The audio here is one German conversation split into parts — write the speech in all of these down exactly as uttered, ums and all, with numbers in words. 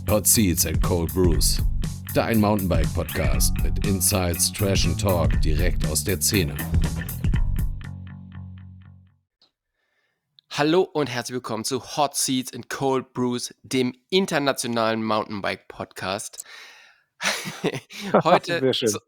Hot Seats and Cold Brews. Dein Mountainbike-Podcast mit Insights, Trash and Talk direkt aus der Szene. Hallo und herzlich willkommen zu Hot Seats and Cold Brews, dem internationalen Mountainbike-Podcast. Heute, Sehr schön. zu,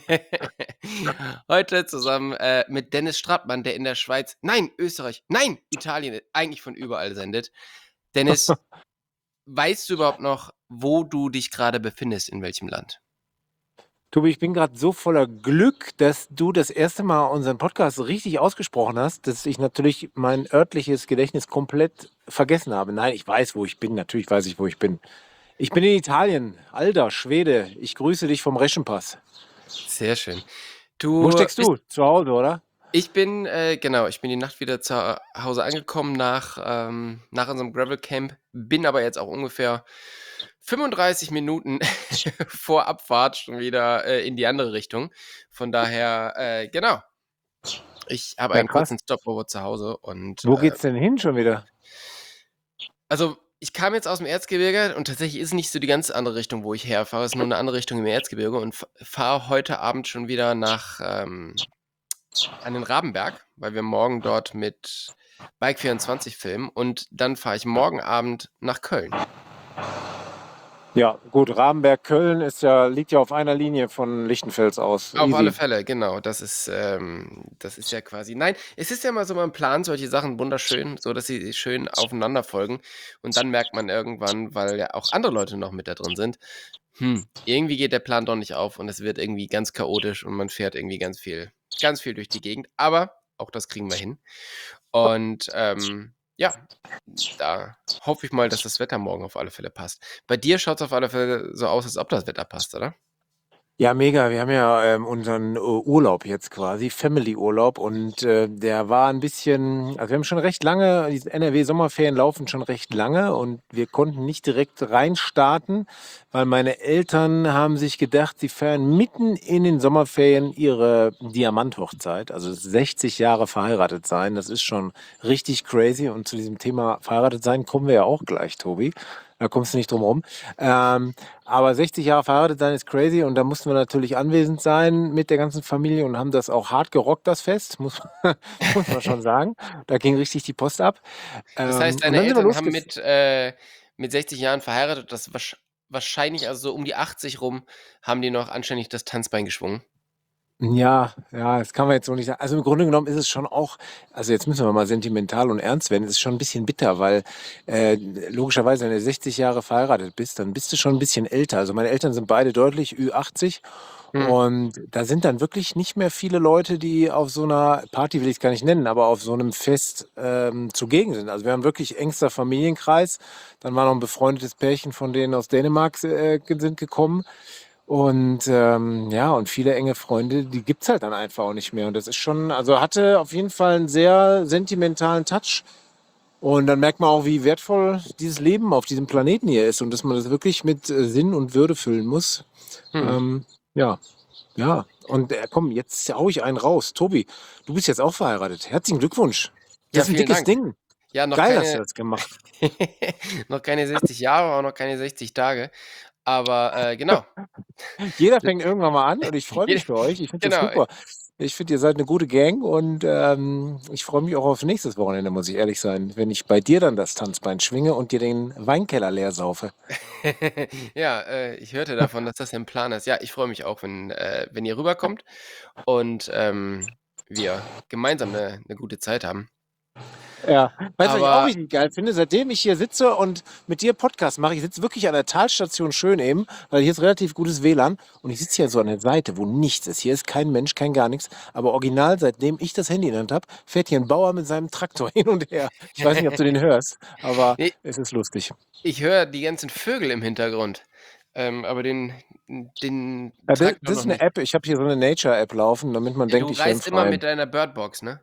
heute zusammen äh, mit Dennis Strattmann, der in der Schweiz, nein, Österreich, nein, Italien, eigentlich von überall sendet. Dennis, weißt du überhaupt noch, wo du dich gerade befindest, in welchem Land? Tobi, ich bin gerade so voller Glück, dass du das erste Mal unseren Podcast richtig ausgesprochen hast, dass ich natürlich mein örtliches Gedächtnis komplett vergessen habe. Nein, ich weiß, wo ich bin. Natürlich weiß ich, wo ich bin. Ich bin in Italien. Alter Schwede, ich grüße dich vom Reschenpass. Sehr schön. Du Wo steckst bist, du? Zu Hause, oder? ich bin, äh, genau, ich bin die Nacht wieder zu Hause angekommen nach, ähm, nach unserem Gravel Camp, bin aber jetzt auch ungefähr fünfunddreißig Minuten vor Abfahrt schon wieder äh, in die andere Richtung. Von daher, äh, genau, ich habe Ja, einen krass. kurzen Stopover zu Hause und Wo äh, geht's denn hin schon wieder? also ich kam jetzt aus dem Erzgebirge und tatsächlich ist nicht so die ganz andere Richtung, wo ich herfahre, es ist nur eine andere Richtung im Erzgebirge und f- fahre heute Abend schon wieder nach ähm, an den Rabenberg, weil wir morgen dort mit Bike vierundzwanzig filmen und dann fahre ich morgen Abend nach Köln. Ja, gut, Rabenberg, Köln ist ja, liegt ja auf einer Linie von Lichtenfels aus. Auf alle Easy. Fälle, genau. Das ist, ähm, das ist ja quasi. Nein, es ist ja mal so mein Plan, solche Sachen wunderschön, so dass sie schön aufeinander folgen. Und dann merkt man irgendwann, weil ja auch andere Leute noch mit da drin sind, hm, irgendwie geht der Plan doch nicht auf und es wird irgendwie ganz chaotisch und man fährt irgendwie ganz viel, ganz viel durch die Gegend. Aber auch das kriegen wir hin. Und ähm, ja, da hoffe ich mal, dass das Wetter morgen auf alle Fälle passt. Bei dir schaut es auf alle Fälle so aus, als ob das Wetter passt, oder? Ja, mega. Wir haben ja ähm, unseren äh, Urlaub jetzt quasi, Family-Urlaub. Und äh, der war ein bisschen, also wir haben schon recht lange, diese N R W-Sommerferien laufen schon recht lange und wir konnten nicht direkt reinstarten, weil meine Eltern haben sich gedacht, sie feiern mitten in den Sommerferien ihre Diamanthochzeit, also sechzig Jahre verheiratet sein. Das ist schon richtig crazy. Und zu diesem Thema verheiratet sein kommen wir ja auch gleich, Tobi. Da kommst du nicht drum rum. Ähm, aber sechzig Jahre verheiratet sein ist crazy und da mussten wir natürlich anwesend sein mit der ganzen Familie und haben das auch hart gerockt, das Fest, muss, muss man schon sagen. Da ging richtig die Post ab. Das Ähm, heißt, und deine dann sind wir Eltern haben losgefahren. mit, äh, mit sechzig Jahren verheiratet, das wahrsch- wahrscheinlich, also so um die achtzig rum, haben die noch anständig das Tanzbein geschwungen. Ja, ja, das kann man jetzt so nicht sagen. Also im Grunde genommen ist es schon auch, also jetzt müssen wir mal sentimental und ernst werden, es ist schon ein bisschen bitter, weil äh, logischerweise, wenn du sechzig Jahre verheiratet bist, dann bist du schon ein bisschen älter. Also meine Eltern sind beide deutlich Ü achtzig Hm. und da sind dann wirklich nicht mehr viele Leute, die auf so einer Party, will ich es gar nicht nennen, aber auf so einem Fest ähm, zugegen sind. Also wir haben wirklich engster Familienkreis. Dann war noch ein befreundetes Pärchen von denen aus Dänemark äh, sind gekommen. Und ähm, ja, und viele enge Freunde, die gibt's halt dann einfach auch nicht mehr. Und das ist schon, also hatte auf jeden Fall einen sehr sentimentalen Touch. Und dann merkt man auch, wie wertvoll dieses Leben auf diesem Planeten hier ist und dass man das wirklich mit äh, Sinn und Würde füllen muss. Hm. Ähm, ja, ja. Und äh, komm, jetzt hau ich einen raus. Tobi, du bist jetzt auch verheiratet. Herzlichen Glückwunsch. Ja, Das ist ein vielen dickes Dank. Ding. Ja, noch Geil, dass du keine, das gemacht. noch keine sechzig Jahre, auch noch keine sechzig Tage. Aber äh, genau. Jeder fängt irgendwann mal an und ich freue Jede- mich für euch. Ich finde das Genau. super. Ich finde, ihr seid eine gute Gang und ähm, ich freue mich auch auf nächstes Wochenende, muss ich ehrlich sein, wenn ich bei dir dann das Tanzbein schwinge und dir den Weinkeller leer saufe. Ja, äh, ich hörte davon, dass das ein Plan ist. Ja, ich freue mich auch, wenn, äh, wenn ihr rüberkommt und ähm, wir gemeinsam eine, eine gute Zeit haben. Ja, weißt du, was ich auch Aber richtig geil finde? Seitdem ich hier sitze und mit dir Podcast mache, ich sitze wirklich an der Talstation Schöneben, weil hier ist relativ gutes W L A N und ich sitze hier so an der Seite, wo nichts ist. Hier ist kein Mensch, kein gar nichts. Aber original, seitdem ich das Handy in der Hand habe, fährt hier ein Bauer mit seinem Traktor hin und her. Ich weiß nicht, ob du den hörst, aber nee, es ist lustig. ich höre die ganzen Vögel im Hintergrund. Ähm, aber den, den Ja, das, Traktor das noch ist eine nicht. App, ich habe hier so eine Nature-App laufen, damit man Ja, denkt, du ich wäre im reist immer Freien. mit deiner Birdbox, ne?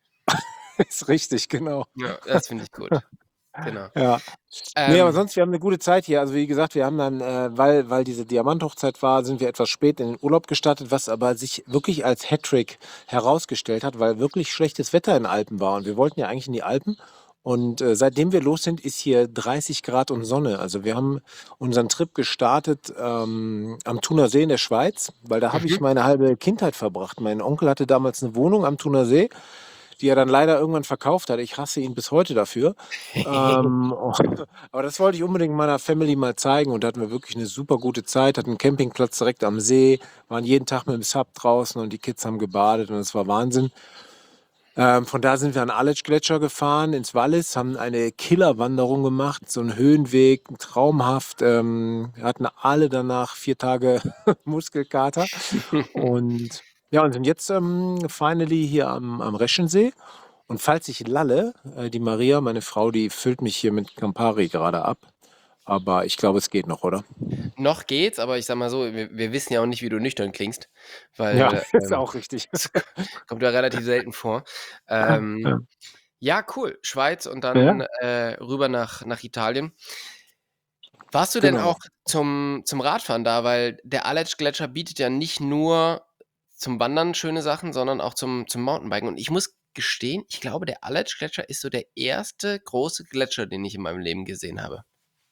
Ist richtig, genau. Ja, das finde ich gut. Genau. Ja. Nee, aber Ähm, sonst, wir haben eine gute Zeit hier. Also wie gesagt, wir haben dann, äh, weil, weil diese Diamanthochzeit war, sind wir etwas spät in den Urlaub gestartet, was aber sich wirklich als Hattrick herausgestellt hat, weil wirklich schlechtes Wetter in den Alpen war. Und wir wollten ja eigentlich in die Alpen. Und äh, seitdem wir los sind, ist hier dreißig Grad und Sonne. Also wir haben unseren Trip gestartet ähm, am Thuner See in der Schweiz, weil da habe ich Mhm. meine halbe Kindheit verbracht. Mein Onkel hatte damals eine Wohnung am Thuner See, die er dann leider irgendwann verkauft hat. Ich hasse ihn bis heute dafür. Ähm, aber das wollte ich unbedingt meiner Family mal zeigen und da hatten wir wirklich eine super gute Zeit, hatten einen Campingplatz direkt am See, waren jeden Tag mit dem Sub draußen und die Kids haben gebadet und es war Wahnsinn. Ähm, von da sind wir an Aletsch-Gletscher gefahren, ins Wallis, haben eine Killerwanderung gemacht, so einen Höhenweg, traumhaft. Ähm, wir hatten alle danach vier Tage Muskelkater und ja, und sind jetzt ähm, finally hier am, am Reschensee. Und falls ich lalle, äh, die Maria, meine Frau, die füllt mich hier mit Campari gerade ab. Aber ich glaube, es geht noch, oder? Noch geht's, aber ich sag mal so, wir, wir wissen ja auch nicht, wie du nüchtern klingst, Ja, weil ist ähm, auch richtig. das kommt ja relativ selten vor. Ja, Ähm, ja, cool. Schweiz und ja, dann äh, rüber nach, nach Italien. Warst du denn genau. auch zum, zum Radfahren da? Weil der Aletsch-Gletscher bietet ja nicht nur zum Wandern schöne Sachen, sondern auch zum, zum Mountainbiken. Und ich muss gestehen, ich glaube, der Aletsch-Gletscher ist so der erste große Gletscher, den ich in meinem Leben gesehen habe.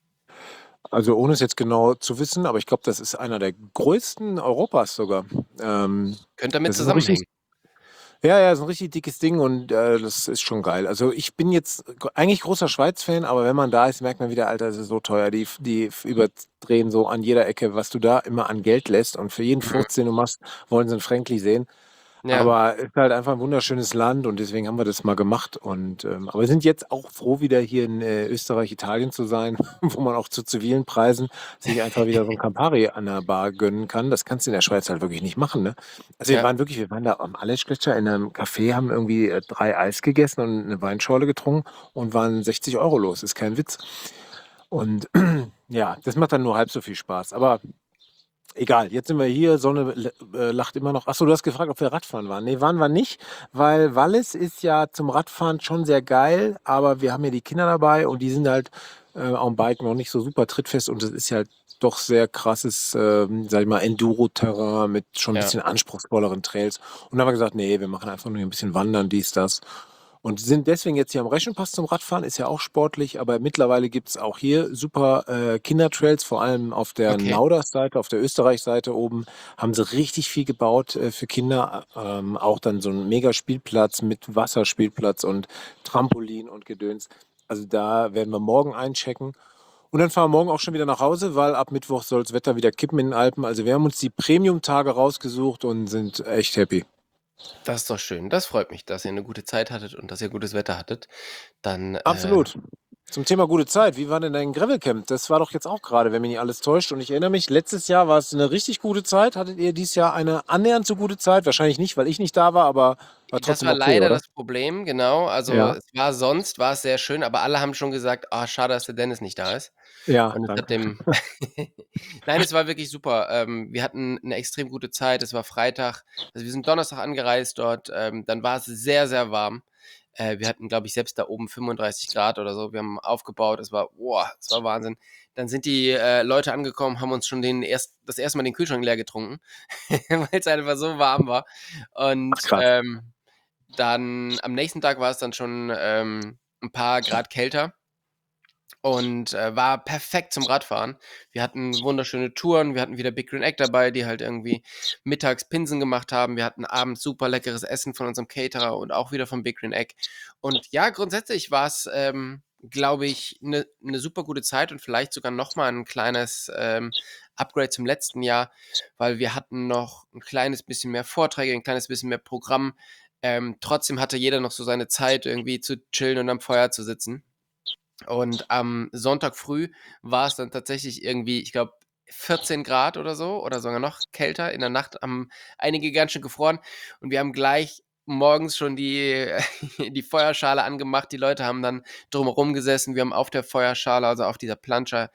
Also ohne es jetzt genau zu wissen, aber ich glaube, das ist einer der größten Europas sogar. Ähm, Könnte damit das ist ein richtig, zusammenhängen. ja, ja, ist ein richtig dickes Ding und äh, das ist schon geil. Also ich bin jetzt g- eigentlich großer Schweiz-Fan, aber wenn man da ist, merkt man wieder, Alter, das ist so teuer. Die, die überdrehen so an jeder Ecke, was du da immer an Geld lässt und für jeden Mhm. Furz, den du machst, wollen sie einen Frankly sehen. Ja, Aber es ist halt einfach ein wunderschönes Land und deswegen haben wir das mal gemacht. Und, ähm, aber wir sind jetzt auch froh, wieder hier in äh, Österreich, Italien zu sein, wo man auch zu zivilen Preisen sich einfach wieder so ein Campari an der Bar gönnen kann. Das kannst du in der Schweiz halt wirklich nicht machen, ne? Also wir ja. waren wirklich, wir waren da am Aletschgletscher in einem Café, haben irgendwie äh, drei Eis gegessen und eine Weinschorle getrunken und waren sechzig Euro los. Ist kein Witz. Und ja, das macht dann nur halb so viel Spaß. Aber egal, jetzt sind wir hier, Sonne l- äh, lacht immer noch. Achso, du hast gefragt, ob wir Radfahren waren. Nee, waren wir nicht, weil Wallis ist ja zum Radfahren schon sehr geil, aber wir haben ja die Kinder dabei und die sind halt äh, am Bike noch nicht so super trittfest und es ist ja halt doch sehr krasses, ähm, sag ich mal, Enduro-Terrain mit schon ein Ja. bisschen anspruchsvolleren Trails. Und dann haben wir gesagt, nee, wir machen einfach nur ein bisschen Wandern, dies, das. Und sind deswegen jetzt hier am Reschenpass zum Radfahren, ist ja auch sportlich, aber mittlerweile gibt es auch hier super äh, Kindertrails, vor allem auf der Okay. Nauders-Seite, auf der Österreich-Seite oben, haben sie richtig viel gebaut äh, für Kinder. Ähm, auch dann so ein Mega-Spielplatz mit Wasserspielplatz und Trampolin und Gedöns. Also da werden wir morgen einchecken. Und dann fahren wir morgen auch schon wieder nach Hause, weil ab Mittwoch soll das Wetter wieder kippen in den Alpen. Also wir haben uns die Premium-Tage rausgesucht und sind echt happy. Das ist doch schön. Das freut mich, dass ihr eine gute Zeit hattet und dass ihr gutes Wetter hattet. Dann, äh, Absolut. Zum Thema gute Zeit, wie war denn dein Gravelcamp? Das war doch jetzt auch gerade, wenn mich nicht alles täuscht. Und ich erinnere mich, letztes Jahr war es eine richtig gute Zeit. Hattet ihr dieses Jahr eine annähernd so gute Zeit? Wahrscheinlich nicht, weil ich nicht da war, aber war das trotzdem war okay, leider oder? das Problem, genau. Also, Ja, es war sonst war es sehr schön, aber alle haben schon gesagt: „Ah, schade, dass der Dennis nicht da ist.“ ja, Und es hat danke. dem Nein, es war wirklich super. Ähm, wir hatten 'ne extrem gute Zeit. Es war Freitag. Also, wir sind Donnerstag angereist dort. Ähm, dann war es sehr, sehr warm. Äh, wir hatten, glaube ich, selbst da oben fünfunddreißig Grad oder so. Wir haben aufgebaut. Es war boah, es war Wahnsinn. Dann sind die, äh, Leute angekommen, haben uns schon den erst das erste Mal den Kühlschrank leer getrunken, weil's einfach so warm war. Ach Und, krass. ähm, dann am nächsten Tag war es dann schon, ähm, 'n paar Grad kälter. Und, äh, war perfekt zum Radfahren. Wir hatten wunderschöne Touren, wir hatten wieder Big Green Egg dabei, die halt irgendwie mittags Pinsen gemacht haben. Wir hatten abends super leckeres Essen von unserem Caterer und auch wieder von Big Green Egg. Und ja, grundsätzlich war's, ähm, glaube ich, 'ne 'ne super gute Zeit und vielleicht sogar noch mal 'n kleines, ähm, Upgrade zum letzten Jahr, weil wir hatten noch 'n kleines bisschen mehr Vorträge, 'n kleines bisschen mehr Programm. Ähm, trotzdem hatte jeder noch so seine Zeit, irgendwie zu chillen und am Feuer zu sitzen. Und am Sonntag früh war es dann tatsächlich irgendwie, ich glaube, vierzehn Grad oder so oder sogar noch kälter. In der Nacht haben einige ganz schön gefroren und wir haben gleich morgens schon die die Feuerschale angemacht. Die Leute haben dann drumherum gesessen. Wir haben auf der Feuerschale, also auf dieser Plancha,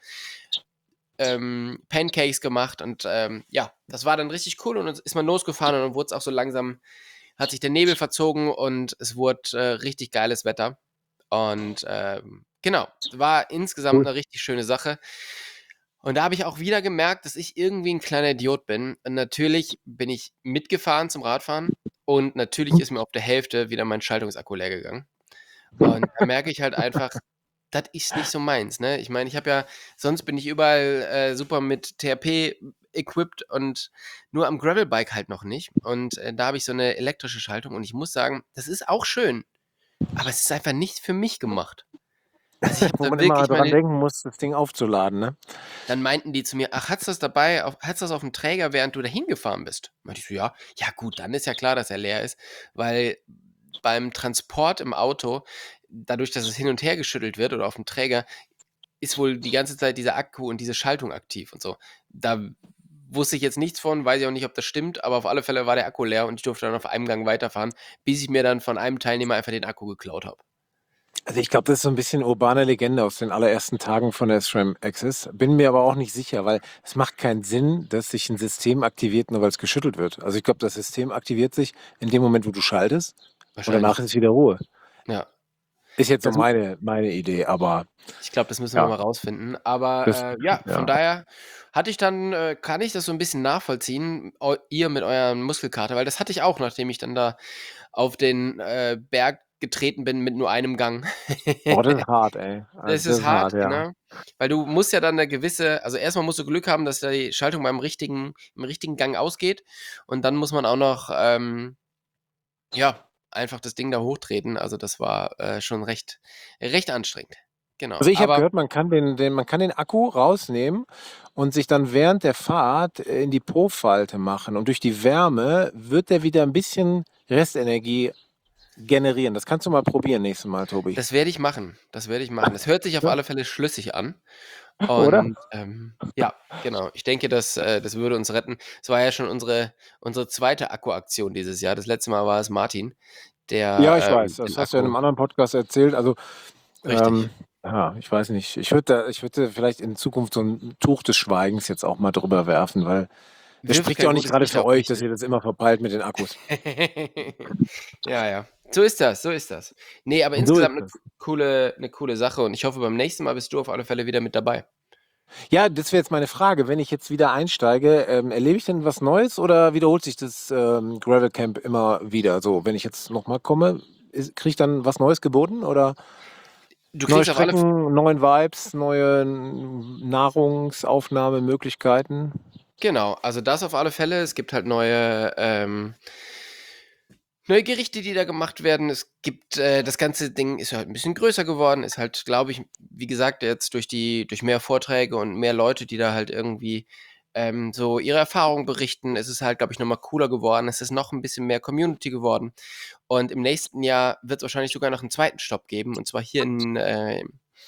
ähm, Pancakes gemacht und, ähm, ja, das war dann richtig cool und dann ist man losgefahren und dann wurd's auch so langsam hat sich der Nebel verzogen und es wurde, äh, richtig geiles Wetter. Und, ähm, genau, war insgesamt Cool. 'ne richtig schöne Sache. Und da habe ich auch wieder gemerkt, dass ich irgendwie 'n kleiner Idiot bin. Und natürlich bin ich mitgefahren zum Radfahren und natürlich ist mir auf der Hälfte wieder mein Schaltungsakku leer gegangen. Und da merke ich halt einfach, das ist nicht so meins, ne? Ich meine, ich habe ja sonst bin ich überall, äh, super mit T H P equipped und nur am Gravelbike halt noch nicht. Und, äh, da habe ich so 'ne elektrische Schaltung und ich muss sagen, das ist auch schön, aber es ist einfach nicht für mich gemacht. Also, ich habe Wo da man immer wirklich dran meine denken muss, das Ding aufzuladen, ne? Dann meinten die zu mir: „Ach, hattest du das dabei auf hattest du das aufm Träger, während du da hingefahren bist?“ Meinte ich so: „Ja.“ Ja gut, dann ist ja klar, dass er leer ist, weil beim Transport im Auto, dadurch, dass es hin und her geschüttelt wird oder aufm Träger, ist wohl die ganze Zeit dieser Akku und diese Schaltung aktiv und so. Da wusste ich jetzt nichts von, weiß ich auch nicht, ob das stimmt, aber auf alle Fälle war der Akku leer und ich durfte dann auf einem Gang weiterfahren, bis ich mir dann von einem Teilnehmer einfach den Akku geklaut habe. Also, ich glaube, das ist so 'n bisschen urbane Legende aus den allerersten Tagen von der SRAM Access. Bin mir aber auch nicht sicher, weil es macht keinen Sinn, dass sich 'n System aktiviert, nur weil's geschüttelt wird. Also, ich glaube, das System aktiviert sich in dem Moment, wo du schaltest und danach Wahrscheinlich. ist wieder Ruhe. Ja. Ist jetzt so Das m meine meine Idee, aber Ich glaube, das müssen wir ja. mal rausfinden. Aber, Das äh, ja, von ja. daher hatte ich dann äh, kann ich das so 'n bisschen nachvollziehen, eu ihr mit euren Muskelkater, weil das hatte ich auch, nachdem ich dann da auf den, äh, Berg getreten bin mit nur einem Gang. Oh, das ist hart, ey. Das Also, das ist ist hart, hart, ja. genau, weil du musst ja dann 'ne gewisse also, erst mal musst du Glück haben, dass da die Schaltung beim richtigen im richtigen Gang ausgeht und dann muss man auch noch, ähm, ja, einfach das Ding da hochtreten. Also, das war, äh, schon recht recht anstrengend. Genau, Also, ich habe aber gehört, man kann den den man kann den Akku rausnehmen und sich dann während der Fahrt, äh, in die Po-Falte machen und durch die Wärme wird der wieder 'n bisschen Restenergie generieren. Das kannst du mal probieren nächstes Mal, Tobi. Das werde ich machen. Das werde ich machen. Das hört sich auf Ja. alle Fälle schlüssig an Oder? und, ähm, ja, genau. Ich denke, das äh, das würde uns retten. Es war ja schon unsere unsere zweite Akku-Aktion dieses Jahr. Das letzte Mal war es Martin, Ja, ich der, ähm, weiß. Das den hast du ja in Akku 'nem anderen Podcast erzählt. Also, Richtig. ähm, ja, ich weiß nicht. Ich würde da ich würde vielleicht in Zukunft so 'n Tuch des Schweigens jetzt auch mal drüber werfen, weil das Wirf spricht ja kein auch nicht gutes grade Licht für auf euch, mich, dass ne? ihr das immer verpeilt mit den Akkus. Ja, ja. So ist das, so ist das. Ne, aber So ist insgesamt 'ne das. c coole 'ne coole Sache und ich hoffe, beim nächsten Mal bist du auf alle Fälle wieder mit dabei. Ja, das wäre jetzt meine Frage. Wenn ich jetzt wieder einsteige, ähm, erlebe ich denn was Neues oder wiederholt sich das, ähm, Gravel-Camp immer wieder so? Wenn ich jetzt noch mal komme, is kriege ich dann was Neues geboten oder Du neue kriegst auf alle F Strecken, neuen Vibes, neue N Nahrungsaufnahmemöglichkeiten? Genau, also das auf alle Fälle. Es gibt halt neue, ähm neue Gerichte, die da gemacht werden. Es gibt äh, das ganze Ding ist halt 'n bisschen größer geworden, ist halt, glaube ich, wie gesagt, jetzt durch die durch mehr Vorträge und mehr Leute, die da halt irgendwie, ähm, so ihre Erfahrungen berichten, ist es halt, glaube ich, noch mal cooler geworden. Es ist noch 'n bisschen mehr Community geworden und im nächsten Jahr wird's wahrscheinlich sogar noch 'n zweiten Stopp geben und zwar hier in, äh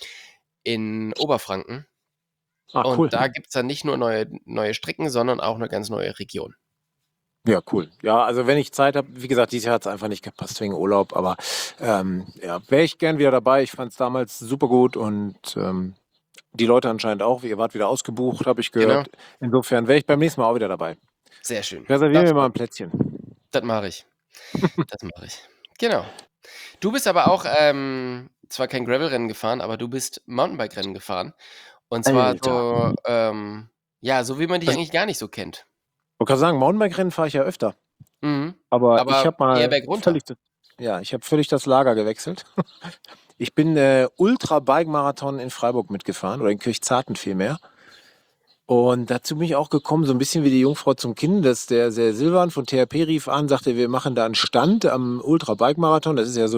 in Oberfranken. Ah, Und cool. da gibt's dann nicht nur neue neue Strecken, sondern auch 'ne ganz neue Region. Ja, cool. Ja, also, wenn ich Zeit habe wie gesagt, dieses Jahr hat's einfach nicht gepasst wegen Urlaub, aber, ähm, ja, wäre ich gern wieder dabei. Ich fand's damals supergut und, ähm, die Leute anscheinend auch. Ihr wart wieder ausgebucht, habe ich Genau. gehört. Insofern wäre ich beim nächsten Mal auch wieder dabei. Sehr schön. Reserviere Das mir mal freut 'n mich. Plätzchen. Das mache ich. Das mache ich. Genau. Du bist aber auch, ähm, zwar kein Gravelrennen gefahren, aber du bist Mountainbike-Rennen gefahren und zwar Alter. so, ähm ja, so wie man dich Also eigentlich gar nicht so kennt. wollte grad sagen, Mountainbike-Rennen fahre ich ja öfter. Mhm. Aber ich Aber habe eher mal bergunter. völlig d ja, ich habe völlig das Lager gewechselt. Ich bin, äh, Ultra-Bike-Marathon in Freiburg mitgefahren oder in Kirchzarten vielmehr. Und dazu bin ich auch gekommen, so 'n bisschen wie die Jungfrau zum Kind, dass der der Silvan von T H P rief an, sagte: „Wir machen da 'n Stand am Ultra-Bike-Marathon.“ Das ist ja so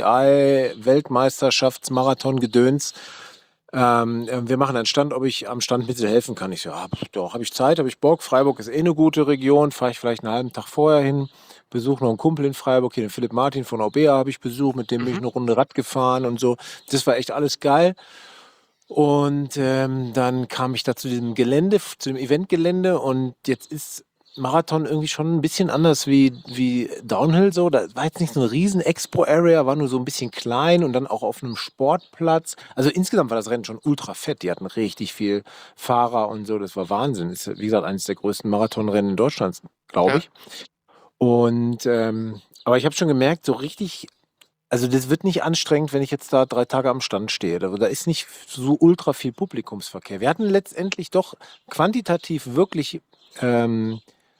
UCI-Weltmeisterschafts-Marathon-Gedöns. Ähm, äh: „Wir machen einen Stand, ob ich am Stand mit helfen kann.“ Ich so: „Ja, doch, habe ich Zeit, habe ich Bock. Freiburg ist eh 'ne gute Region, fahre ich vielleicht 'n halben Tag vorher hin, besuche noch 'n Kumpel in Freiburg, hier den Philipp Martin von Orbea habe ich besucht, mit dem bin ich Mhm. 'ne Runde Rad gefahren und so.“ Das war echt alles geil. Und, ähm, dann kam ich da zu diesem Gelände f zu dem Eventgelände und jetzt ist Marathon irgendwie schon 'n bisschen anders wie wie Downhill so. Da war jetzt nicht so 'ne riesen Expo-Area, war nur so 'n bisschen klein und dann auch auf 'nem Sportplatz. Also, insgesamt war das Rennen schon ultrafett. Die hatten richtig viel Fahrer und so. Das war Wahnsinn. Ist, wie gesagt, eines der größten Marathonrennen Deutschlands, glaube Ja. ich. Und, ähm aber ich habe schon gemerkt, so richtig also, das wird nicht anstrengend, wenn ich jetzt da drei Tage am Stand stehe. Da da ist nicht f so ultra viel Publikumsverkehr. Wir hatten letztendlich doch quantitativ wirklich, ähm,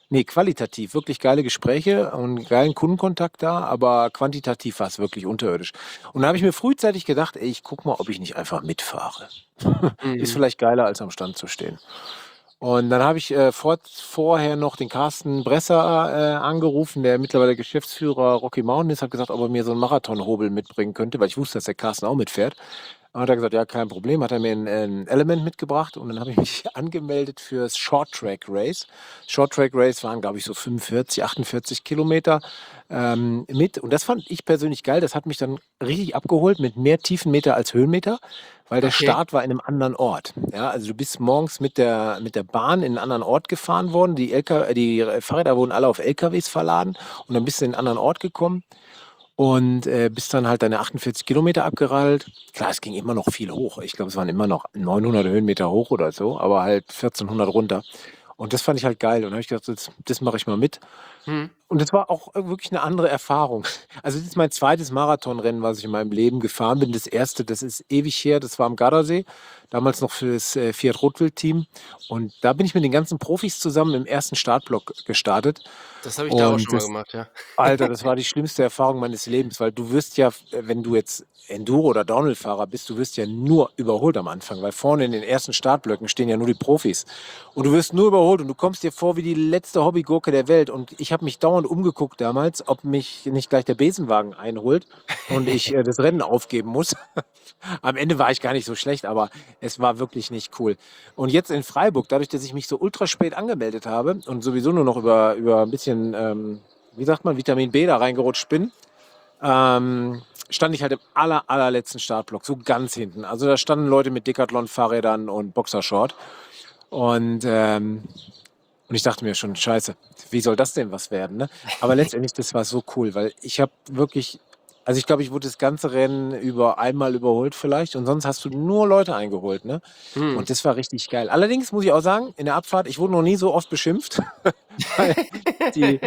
Ne, qualitativ wirklich geile Gespräche und geilen Kundenkontakt da, aber quantitativ war's wirklich unterirdisch. Und da habe ich mir frühzeitig gedacht: „Ey, ich gucke mal, ob ich nicht einfach mitfahre. Ist Mhm. vielleicht geiler, als am Stand zu stehen.“ Und dann habe ich, äh, vor vorher noch den Carsten Bresser, äh, angerufen, der mittlerweile Geschäftsführer Rocky Mountain ist, habe gesagt, ob er mir so 'n Marathonhobel mitbringen könnte, weil ich wusste, dass der Carsten auch mitfährt. Dann hat er gesagt: „Ja, kein Problem.“ Hat er mir 'n, äh 'n Element mitgebracht und dann habe ich mich angemeldet fürs Short Track Race. Short Track Race waren, glaube ich, so fünfundvierzig, achtundvierzig Kilometer, ähm, mit. Und das fand ich persönlich geil. Das hat mich dann richtig abgeholt mit mehr Tiefenmeter als Höhenmeter, weil der Okay. Start war in 'nem anderen Ort. Ja, also du bist morgens mit der mit der Bahn in 'n anderen Ort gefahren worden. Die LK die Fahrräder wurden alle auf L K Ws verladen und dann bist du in 'n anderen Ort gekommen und, äh, bist dann halt deine achtundvierzig Kilometer abgeradelt. Klar, es ging immer noch viel hoch. Ich glaube, es waren immer noch neunhundert Höhenmeter hoch oder so, aber halt vierzehnhundert runter. Und das fand ich halt geil. Und dann habe ich gedacht, das das mache ich mal mit. Mhm. Und das war auch, äh, wirklich 'ne andere Erfahrung. Also, das ist mein zweites Marathonrennen, was ich in meinem Leben gefahren bin. Das erste, das ist ewig her, das war am Gardasee, damals noch fürs, äh, Fiat Rotwild-Team. Und da bin ich mit den ganzen Profis zusammen im ersten Startblock gestartet. Das habe ich da auch Und schon mal das gemacht, ja. Alter, das war die schlimmste Erfahrung meines Lebens, weil du wirst ja, f wenn du jetzt Enduro oder Downhill-Fahrer bist, du wirst ja nur überholt am Anfang, weil vorne in den ersten Startblöcken stehen ja nur die Profis. Und du wirst nur überholt und du kommst dir vor wie die letzte Hobbygurke der Welt. Und ich habe mich dauernd umgeguckt damals, ob mich nicht gleich der Besenwagen einholt und ich, äh, das Rennen aufgeben muss. Am Ende war ich gar nicht so schlecht, aber es war wirklich nicht cool. Und jetzt in Freiburg, dadurch, dass ich mich so ultra spät angemeldet habe und sowieso nur noch über über 'n bisschen, ähm, wie sagt man, Vitamin B da reingerutscht bin, ähm, stand ich halt im aller, allerletzten Startblock, so ganz hinten. Also, da standen Leute mit Decathlon-Fahrrädern und Boxershort. Und, ähm und ich dachte mir schon: „Scheiße, wie soll das denn was werden“, ne? Aber letztendlich, das war so cool, weil ich habe wirklich also, ich glaube, ich wurde das ganze Rennen über einmal überholt vielleicht und sonst hast du nur Leute eingeholt, ne? Mhm. Und das war richtig geil. Allerdings muss ich auch sagen, in der Abfahrt, ich wurde noch nie so oft beschimpft, weil die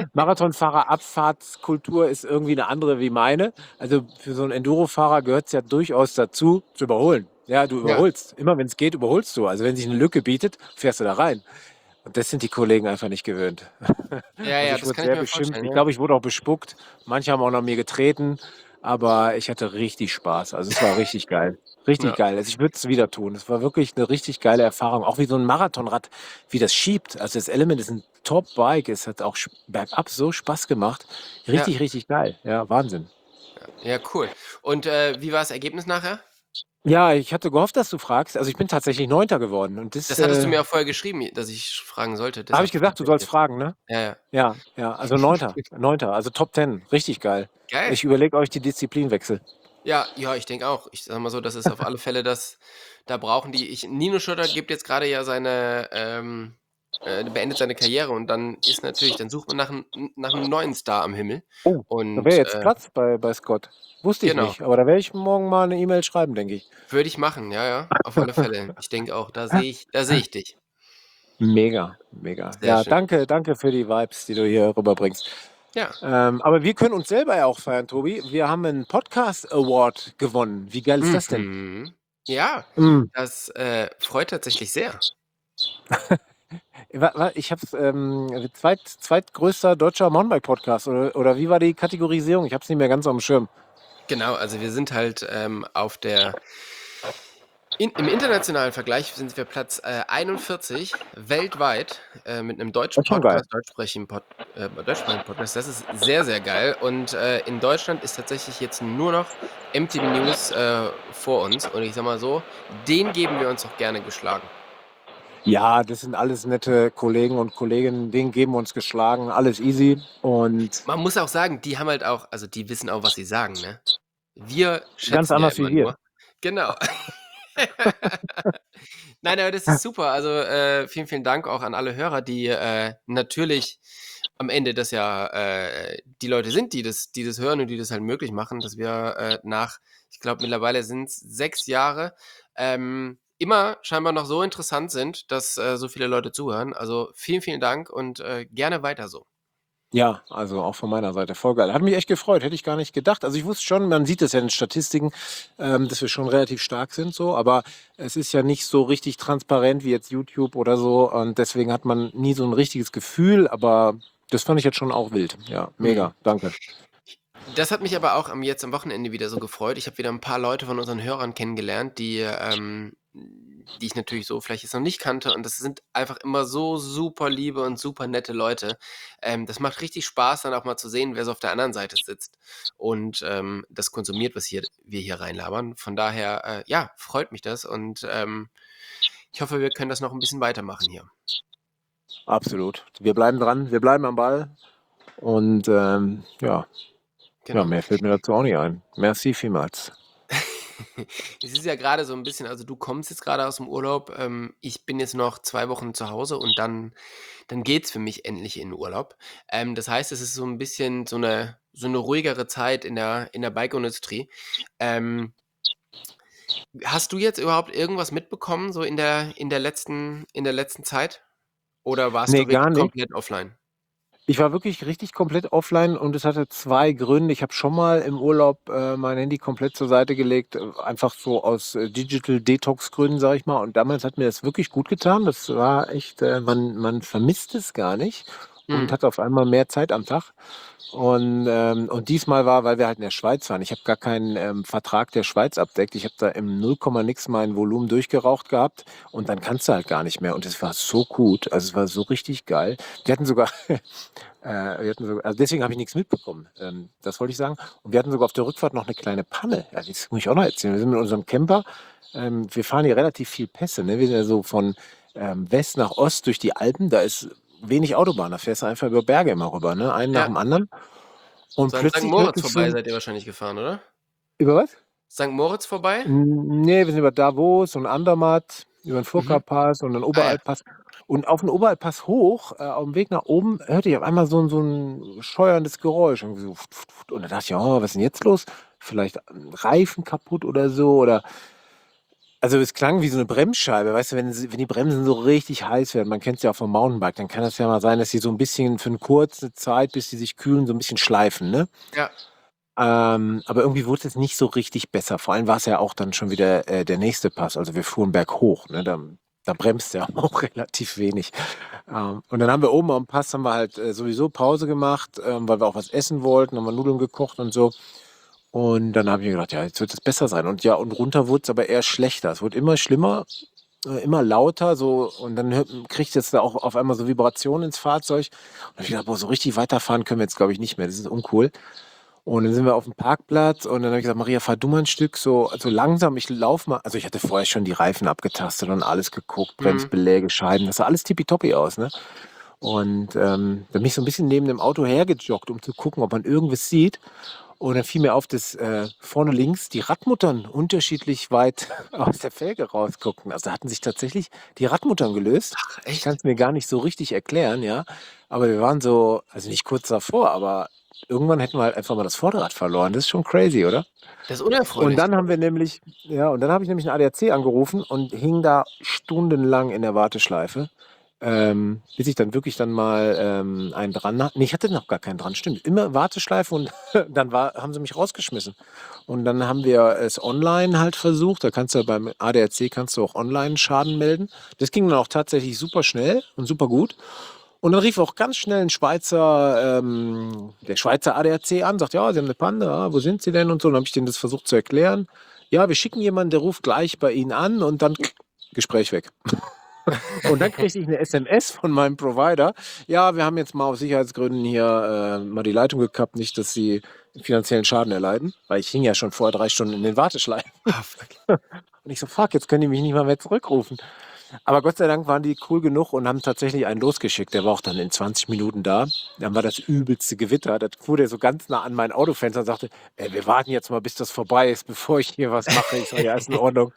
Marathonfahrer-Abfahrtskultur ist irgendwie 'ne andere wie meine. Also, für so 'n Endurofahrer gehört's ja durchaus dazu, zu überholen. Ja, du Ja. überholst. Immer wenn's geht, überholst du. Also, wenn sich 'ne Lücke bietet, fährst du da rein. Und das sind die Kollegen einfach nicht gewöhnt. Ja, Also, ja, ich das wurde kann ich sehr mir beschimpft. vorstellen, Ich ja. glaube, ich wurde auch bespuckt. Manche haben auch nach mir getreten, aber ich hatte richtig Spaß. Also, es war richtig geil. Richtig Ja. geil. Also, ich würde es wieder tun. Es war wirklich 'ne richtig geile Erfahrung, auch wie so 'n Marathonrad, wie das schiebt. Also, das Element ist 'n Top-Bike. Es hat auch sch bergab so Spaß gemacht. Ja. Richtig, richtig geil. Ja, Wahnsinn. Ja, ja, cool. Und, äh, wie war das Ergebnis nachher? Ja, ich hatte gehofft, dass du fragst. Also, ich bin tatsächlich Neunter geworden und das, Das hattest du äh mir auch vorher geschrieben, dass ich fragen sollte, Habe deshalb ich gesagt, frage du ich sollst jetzt. fragen, ne? Ja, ja. Ja, ja, also Neunter, Neunter, also Top zehn, richtig geil. Geil. Ich überlege, ob ich die Disziplin wechsle. Ja, ja, ich denke auch. Ich sage mal so, das ist auf alle Fälle das da brauchen die ich Nino Schurter gibt jetzt grade ja seine, ähm äh, beendet seine Karriere und dann ist natürlich dann sucht man nach 'n n nach 'nem neuen Star am Himmel Oh, da wäre und, jetzt äh Platz bei bei Scott. Wusste ich Genau. nicht, aber da werde ich morgen mal 'ne E-Mail schreiben, denke ich. Würde ich machen, ja, ja, auf alle Fälle. Ich denke auch, da sehe ich da sehe ich dich. Mega, mega. Sehr Ja, schön. danke, danke für die Vibes, die du hier rüberbringst. Ja. Ähm, aber wir können uns selber ja auch feiern, Tobi. Wir haben 'n Podcast Award gewonnen. Wie geil ist das denn? Mhm. Ja, Mhm. das, äh, freut tatsächlich sehr. Wa wa ich habe es, ähm, zweit zweitgrößter deutscher Mountainbike-Podcast oder oder wie war die Kategorisierung? Ich habe es nicht mehr ganz aufm Schirm. Genau, also wir sind halt, ähm, auf der in im internationalen Vergleich sind wir Platz, äh, einundvierzig weltweit, äh, mit 'nem Das deutschen ist schon geil. Podcast, deutschsprachigen Pod äh, deutschsprachigen Podcast. Das ist sehr, sehr geil. Und, äh, in Deutschland ist tatsächlich jetzt nur noch M T B News, äh, vor uns. Und ich sage mal so, den geben wir uns auch gerne geschlagen. Ja, das sind alles nette Kollegen und Kolleginnen, denen geben wir uns geschlagen, alles easy und Man muss auch sagen, die haben halt auch also, die wissen auch, was sie sagen, ne? Wir Ganz schätzen ja anders immer wie wir. nur. Genau. Nein, aber das ist super. Also, äh, vielen, vielen Dank auch an alle Hörer, die, äh, natürlich am Ende das ja, äh, die Leute sind, die das die das hören und die das halt möglich machen, dass wir, äh, nach ich glaube, mittlerweile sind's sechs Jahre, ähm, immer scheinbar noch so interessant sind, dass, äh, so viele Leute zuhören. Also, vielen, vielen Dank und, äh, gerne weiter so. Ja, also auch von meiner Seite voll geil. Hat mich echt gefreut, hätte ich gar nicht gedacht. Also ich wusste schon, man sieht es ja in den Statistiken, ähm, dass wir schon relativ stark sind so, aber es ist ja nicht so richtig transparent wie jetzt YouTube oder so und deswegen hat man nie so ein richtiges Gefühl, aber das fand ich jetzt schon auch wild. Ja, Mhm. mega, danke. Das hat mich aber auch am jetzt am Wochenende wieder so gefreut. Ich habe wieder ein paar Leute von unseren Hörern kennengelernt, die, ähm die ich natürlich so vielleicht jetzt noch nicht kannte und das sind einfach immer so super liebe und super nette Leute. Ähm, das macht richtig Spaß, dann auch mal zu sehen, wer so auf der anderen Seite sitzt und, ähm, das konsumiert, was hier wir hier reinlabern. Von daher, äh, ja, freut mich das und, ähm, ich hoffe, wir können das noch ein bisschen weitermachen hier. Absolut. Wir bleiben dran, wir bleiben am Ball und ähm, ja, ja, Genau. mehr fällt mir dazu auch nicht ein. Merci vielmals. Es ist ja gerade so ein bisschen also, du kommst jetzt gerade aus dem Urlaub, ähm, ich bin jetzt noch zwei Wochen zu Hause und dann dann geht's für mich endlich in 'n Urlaub. Ähm, das heißt, es ist so ein bisschen so eine so eine ruhigere Zeit in der in der Bike-Industrie. Ähm, hast du jetzt überhaupt irgendwas mitbekommen, so in der in der letzten in der letzten Zeit? Oder warst Nee, du gar wirklich nicht. komplett offline? Ich war wirklich richtig komplett offline und es hatte zwei Gründe. Ich habe schon mal im Urlaub äh, mein Handy komplett zur Seite gelegt, äh, einfach so aus äh, Digital Detox Gründen, sage ich mal. Und damals hat mir das wirklich gut getan. Das war echt, äh, man, man vermisst es gar nicht und Mhm. hat auf einmal mehr Zeit am Tag. Und, ähm, und diesmal war, weil wir halt in der Schweiz waren. Ich habe gar keinen ähm, Vertrag der Schweiz abdeckt. Ich habe da im null Komma nix mein Volumen durchgeraucht gehabt und dann kannst du halt gar nicht mehr. Und es war so gut. Also es war so richtig geil. Wir hatten sogar Äh, wir hatten so, also deswegen habe ich nichts mitbekommen. Ähm, das wollte ich sagen. Und wir hatten sogar auf der Rückfahrt noch eine kleine Panne. Ja, das muss ich auch noch erzählen. Wir sind mit unserem Camper. Ähm, wir fahren hier relativ viel Pässe. Ne? Wir sind ja so von ähm, West nach Ost durch die Alpen. Da ist wenig Autobahn. Da fährst du einfach über Berge immer rüber. Ne? Einen nach Ja, dem anderen. Und so an Sankt plötzlich hörte Moritz ich so vorbei ein, seid ihr wahrscheinlich gefahren, oder? über was? Sankt Moritz vorbei? N- Nee, wir sind über Davos und Andermatt, über den Mhm. Furka-Pass und den Ah ja. Oberalppass. Und auf dem Oberalppass hoch, äh, auf dem Weg nach oben, hörte ich auf einmal so, ein- so ein scheuerndes Geräusch. Und, so, pft, pft, pft. Und da dachte ich, oh, was ist denn jetzt los? Vielleicht ein Reifen kaputt oder so. Oder also es klang wie so eine Bremsscheibe. Weißt du, wenn, sie- wenn die Bremsen so richtig heiß werden, man kennt es ja auch vom Mountainbike, dann kann das ja mal sein, dass sie so ein bisschen für eine kurze Zeit, bis sie sich kühlen, so ein bisschen schleifen, ne? Ja. Ähm, aber irgendwie wurde es nicht so richtig besser. Vor allem war es ja auch dann schon wieder äh, der nächste Pass. Also wir fuhren berghoch, ne? Da, da bremst ja auch relativ wenig. Ähm, und dann haben wir oben am Pass haben wir halt äh, sowieso Pause gemacht, ähm, weil wir auch was essen wollten, haben wir Nudeln gekocht und so. Und dann habe ich mir gedacht, ja, jetzt wird es besser sein. Und ja, und runter wurde es aber eher schlechter. Es wurde immer schlimmer, äh, immer lauter, so, und dann hört- kriegt jetzt da auch auf einmal so Vibrationen ins Fahrzeug. Und dann hab ich gedacht, boah, so richtig weiterfahren können wir jetzt, glaube ich, nicht mehr. Das ist uncool. Und dann sind wir auf dem Parkplatz und dann habe ich gesagt, Maria, fahr du mal ein Stück so, so langsam, ich laufe mal. Also ich hatte vorher schon die Reifen abgetastet und alles geguckt, Mhm. Bremsbeläge, Scheiben, das sah alles tippitoppi aus, ne? Und ähm, dann bin ich so ein bisschen neben dem Auto hergejoggt, um zu gucken, ob man irgendwas sieht. Und dann fiel mir auf, dass äh, vorne links die Radmuttern unterschiedlich weit aus der Felge rausguckten. Also da hatten sich tatsächlich die Radmuttern gelöst. Ach, Ich kann echt? es mir gar nicht so richtig erklären, ja. Aber wir waren so, also nicht kurz davor, aber irgendwann hätten wir halt einfach mal das Vorderrad verloren. Das ist schon crazy, oder? Das ist Und unerfreulich, dann haben glaube wir ich. nämlich, ja, und dann habe ich nämlich einen A D A C angerufen und hing da stundenlang in der Warteschleife, ähm, bis ich dann wirklich dann mal ähm, einen dran hatte. Nee, ich hatte noch gar keinen dran, stimmt. Immer Warteschleife und dann war, haben sie mich rausgeschmissen. Und dann haben wir es online halt versucht. Da kannst du ja beim A D A C kannst du auch online Schaden melden. Das ging dann auch tatsächlich super schnell und super gut. Und dann rief auch ganz schnell ein Schweizer, ähm, der Schweizer A D A C an, sagt, ja, Sie haben eine Panne, ah, wo sind Sie denn und so. Dann habe ich denen das versucht zu erklären. Ja, wir schicken jemanden, der ruft gleich bei Ihnen an und dann Gespräch weg. Und dann kriegte ich eine S M S von meinem Provider. Ja, wir haben jetzt mal aus Sicherheitsgründen hier äh, mal die Leitung gekappt, nicht, dass Sie finanziellen Schaden erleiden, weil ich hing ja schon vorher drei Stunden in den Warteschleifen. Ah, fuck. Und ich so, fuck, jetzt können die mich nicht mal mehr zurückrufen. Aber Gott sei Dank waren die cool genug und haben tatsächlich einen losgeschickt. Der war auch dann in zwanzig Minuten da. Dann war das übelste Gewitter. Da fuhr der so ganz nah an mein Autofenster und sagte, ey, wir warten jetzt mal, bis das vorbei ist, bevor ich hier was mache. Ich sage, ja, ist in Ordnung.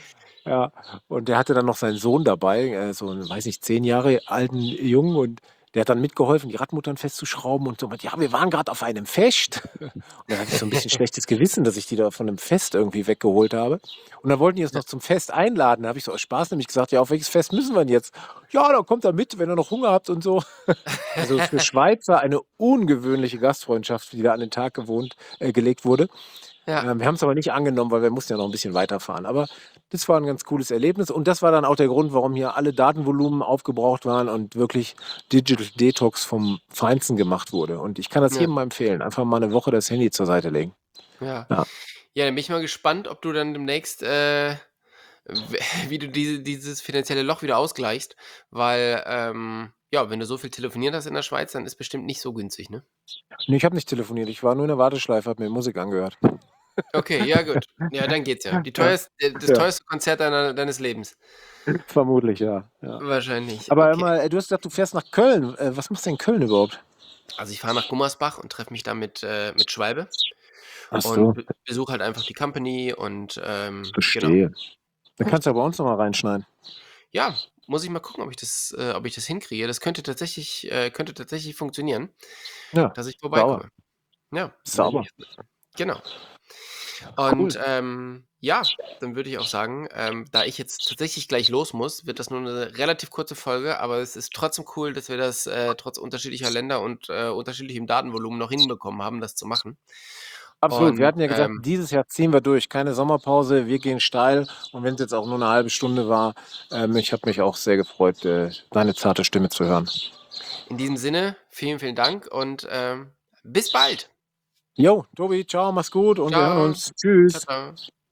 Ja, und der hatte dann noch seinen Sohn dabei, äh, so einen, weiß nicht, zehn Jahre alten Jungen und der hat dann mitgeholfen, die Radmuttern festzuschrauben und so. Ja, wir waren gerade auf einem Fest. Und dann hatte ich so ein bisschen schlechtes Gewissen, dass ich die da von einem Fest irgendwie weggeholt habe. Und dann wollten die uns noch zum Fest einladen. Da habe ich so aus Spaß nämlich gesagt, ja, auf welches Fest müssen wir denn jetzt? Ja, da kommt er mit, wenn ihr noch Hunger habt und so. Also für Schweizer eine ungewöhnliche Gastfreundschaft, die da an den Tag gewohnt, äh, gelegt wurde. Ja, Ähm, wir haben es aber nicht angenommen, weil wir mussten ja noch ein bisschen weiterfahren. Aber das war ein ganz cooles Erlebnis. Und das war dann auch der Grund, warum hier alle Datenvolumen aufgebraucht waren und wirklich Digital Detox vom Feinsten gemacht wurde. Und ich kann das ja, jedem mal empfehlen. Einfach mal eine Woche das Handy zur Seite legen. ja. Ja. Ja, dann bin ich mal gespannt, ob du dann demnächst, äh, w- wie du diese, dieses finanzielle Loch wieder ausgleichst, weil, ähm, ja, wenn du so viel telefoniert hast in der Schweiz, dann ist bestimmt nicht so günstig, ne? Nee, ich habe nicht telefoniert. Ich war nur in der Warteschleife, habe mir Musik angehört. Okay, ja, gut. Ja, dann geht's ja. Die Ja, teuerste, äh, das ja. teuerste Konzert deiner, deines Lebens. Vermutlich, ja. ja. Wahrscheinlich. Aber Okay. immer, du hast gesagt, du fährst nach Köln. Äh, was machst du in Köln überhaupt? Also ich fahre nach Gummersbach und treffe mich da mit, äh, mit Schwalbe Ach und so, be besuche halt einfach die Company und ähm, genau. verstehe. Dann kannst du ja bei uns nochmal reinschneiden. Ja, muss ich mal gucken, ob ich das, äh, ob ich das hinkriege. Das könnte tatsächlich, äh, könnte tatsächlich funktionieren, Ja, dass ich sauber. vorbeikomme. Ja, melde ich Sauber. mich. Genau. Cool. Und ähm, ja, dann würde ich auch sagen, ähm, da ich jetzt tatsächlich gleich los muss, wird das nur eine relativ kurze Folge, aber es ist trotzdem cool, dass wir das äh, trotz unterschiedlicher Länder und äh, unterschiedlichem Datenvolumen noch hinbekommen haben, das zu machen. Absolut. Wir Und hatten ja gesagt, ähm, dieses Jahr ziehen wir durch. Keine Sommerpause, wir gehen steil. Und wenn es jetzt auch nur eine halbe Stunde war, ähm, ich habe mich auch sehr gefreut, äh, deine zarte Stimme zu hören. in diesem Sinne, vielen, vielen Dank und ähm, bis bald. Jo, Tobi, ciao, mach's gut und wir hören Ciao. uns. Ciao, Tschüss. ciao.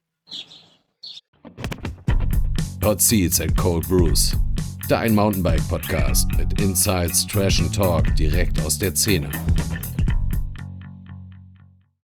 Hot Seats and Cold Brews. Dein Mountainbike-Podcast mit Insights, Trash and Talk direkt aus der Szene.